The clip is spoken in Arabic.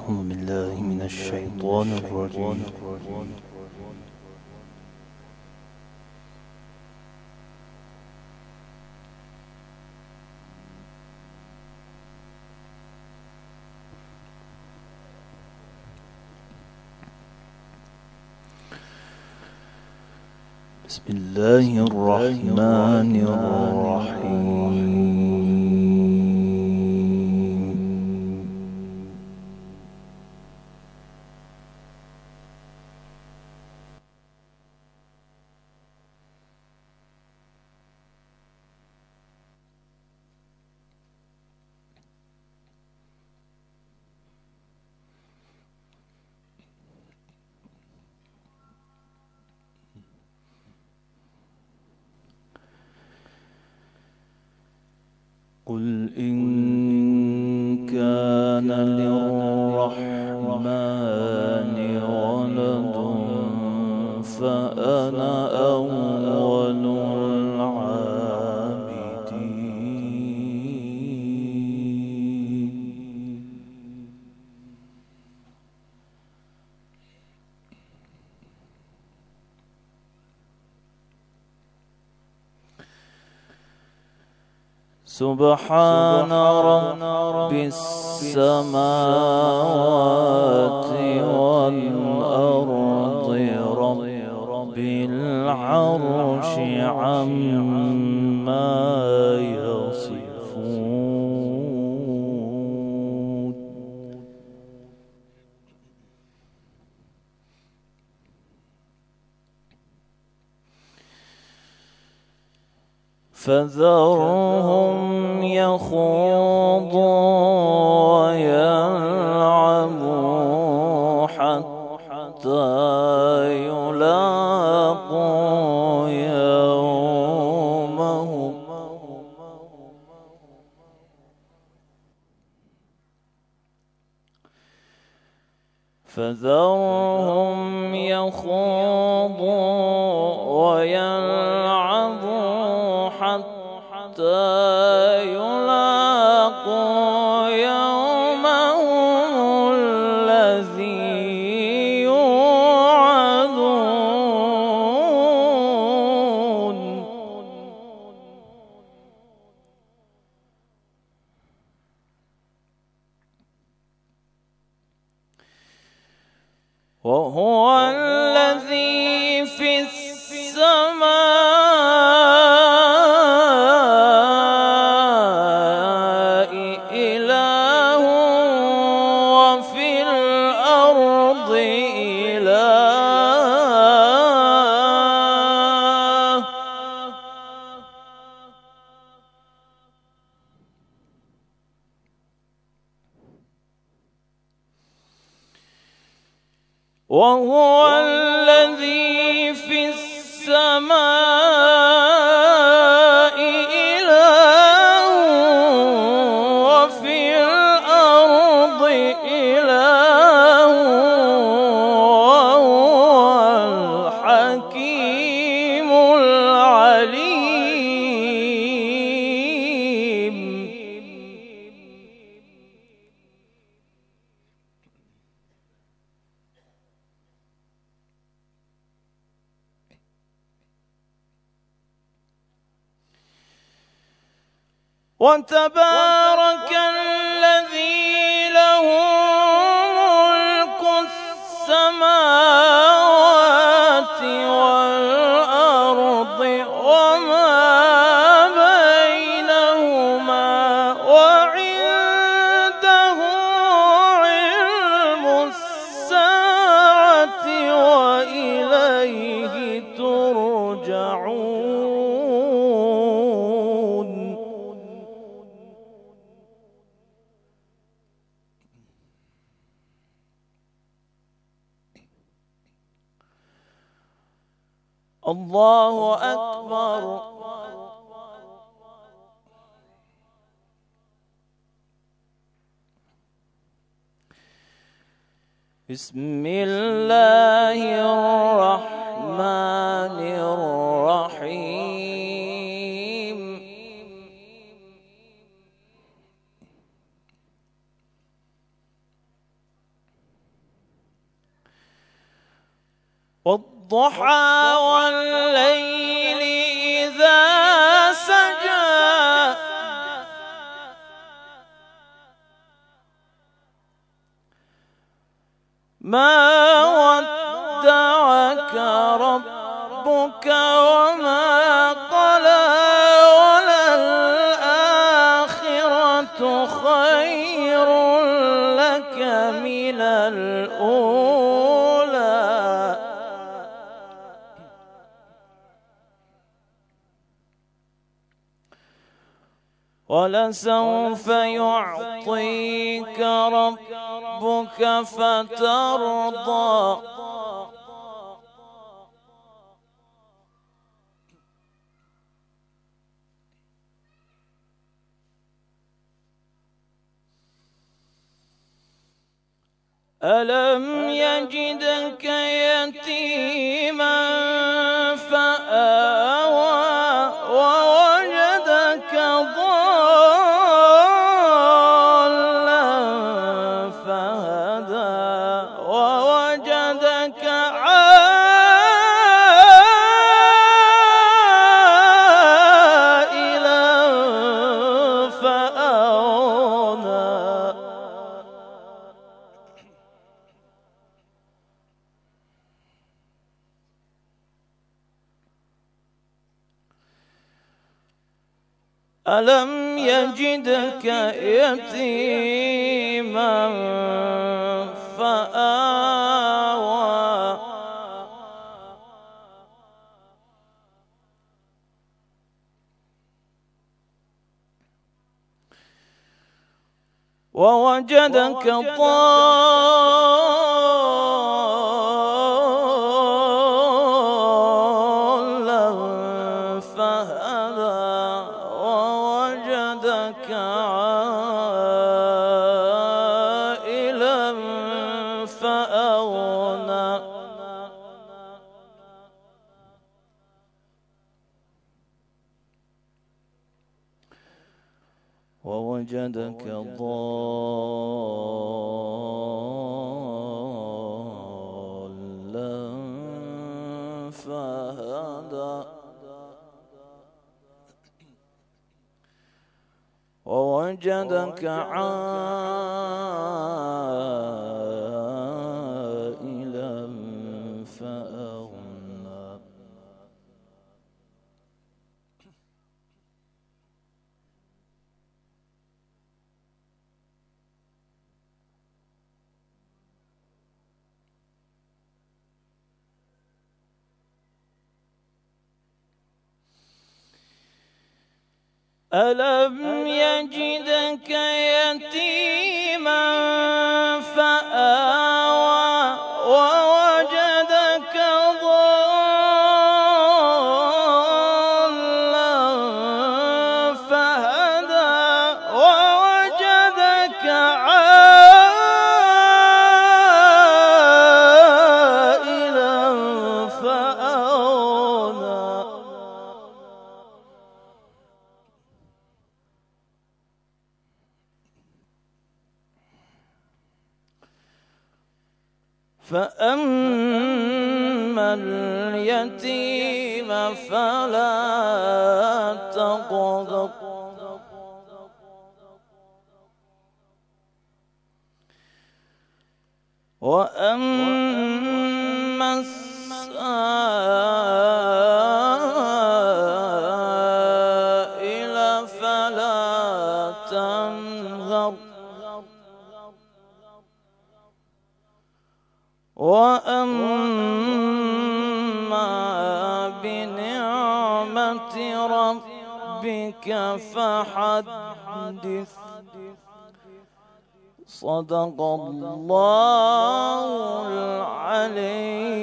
أعوذ بالله من الشيطان الرجيم. بسم الله الرحمن الرحيم. قل إن كان للرحمن ولد فأنا أول العابدين. سبحان رب السماوات والأرض رب العرش عما يصفون. فذرهم يخوضوا ويلعبوا حتى يلاقوا يومهم. فذرهم يخوضوا ويلعبوا حتى يلاقوا يومهم الذي يوعدون. وهو الذي في السماء إله وفي الأرض إله. وهو الذي في السماء إله وفي الأرض إله وهو الحكيم العليم. وتبارك الذي له ملك السماوات والأرض وما بينهما وعنده علم الساعة وإليه ترجعون. الله أكبر. بسم الله الرحمن الرحيم. والضحى والليل إذا سجى ما ودعك ربك وما قلى وللآخرة خير لك من الأولى ولسوف يعطيك ربك فترضى ألم يجدك يتيما فآوى ووجدك ضالا فهدى ووجدك عائلا فأغنى ألم يجدك يتيما فآوى ووجدك ضالا فهدى ووجدك عائلا فأغنى ووجدك ضالا فهدى ووجدك عائلا فأغنى ألم يجدك يتيما فآوى ووجدك ضالا فهدى ووجدك عائلا فأغنى فأما اليتيم فلا تقهر وأما السائل فلا تنهر وأما بنعمة ربك فحدث صدق الله العلي